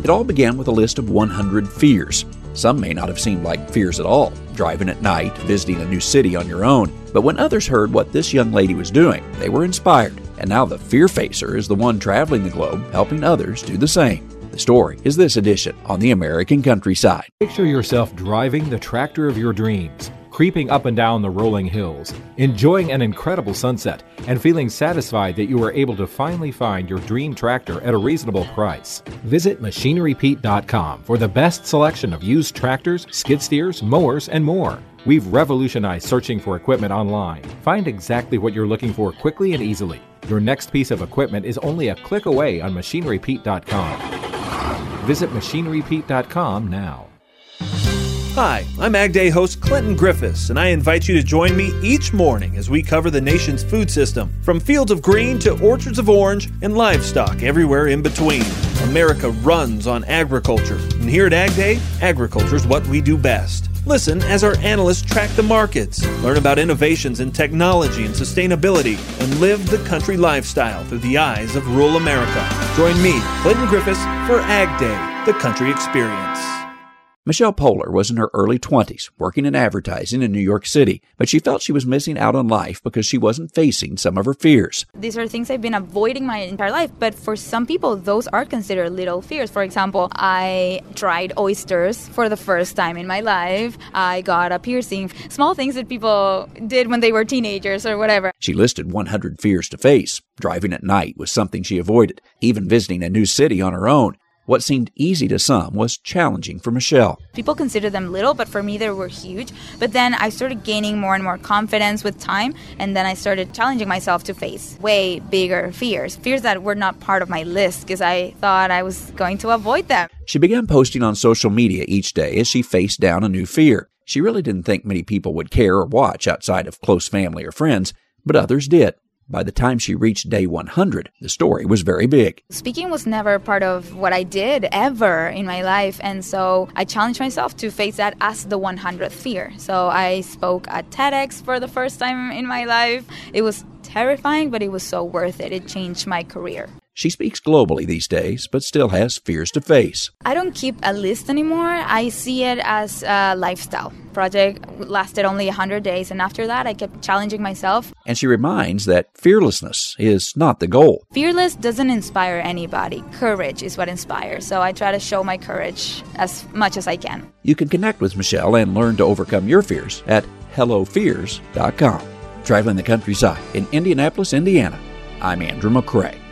It all began with a list of 100 fears. Some may not have seemed like fears at all, driving at night, visiting a new city on your own. But when others heard what this young lady was doing, they were inspired. And now the Fear Facer is the one traveling the globe, helping others do the same. The story is this edition on the American Countryside. Picture yourself driving the tractor of your dreams, creeping up and down the rolling hills, enjoying an incredible sunset, and feeling satisfied that you were able to finally find your dream tractor at a reasonable price. Visit MachineryPete.com for the best selection of used tractors, skid steers, mowers, and more. We've revolutionized searching for equipment online. Find exactly what you're looking for quickly and easily. Your next piece of equipment is only a click away on MachineryPete.com. Visit MachineryPete.com now. Hi, I'm Ag Day host Clinton Griffiths, and I invite you to join me each morning as we cover the nation's food system, from fields of green to orchards of orange and livestock everywhere in between. America runs on agriculture, and here at Ag Day, agriculture's what we do best. Listen as our analysts track the markets, learn about innovations in technology and sustainability, and live the country lifestyle through the eyes of rural America. Join me, Clinton Griffiths, for Ag Day, the country experience. Michelle Poehler was in her early 20s, working in advertising in New York City, but she felt she was missing out on life because she wasn't facing some of her fears. These are things I've been avoiding my entire life, but for some people, those are considered little fears. For example, I tried oysters for the first time in my life. I got a piercing. Small things that people did when they were teenagers or whatever. She listed 100 fears to face. Driving at night was something she avoided, even visiting a new city on her own. What seemed easy to some was challenging for Michelle. People consider them little, but for me they were huge. But then I started gaining more and more confidence with time, and then I started challenging myself to face way bigger fears that were not part of my list because I thought I was going to avoid them. She began posting on social media each day as she faced down a new fear. She really didn't think many people would care or watch outside of close family or friends, but others did. By the time she reached day 100, the story was very big. Speaking was never part of what I did ever in my life, and so I challenged myself to face that as the 100th fear. So I spoke at TEDx for the first time in my life. It was terrifying, but it was so worth it. It changed my career. She speaks globally these days, but still has fears to face. I don't keep a list anymore. I see it as a lifestyle. Project lasted only 100 days, and after that, I kept challenging myself. And she reminds that fearlessness is not the goal. Fearless doesn't inspire anybody. Courage is what inspires. So I try to show my courage as much as I can. You can connect with Michelle and learn to overcome your fears at hellofears.com. Traveling the countryside in Indianapolis, Indiana, I'm Andrew McCrae.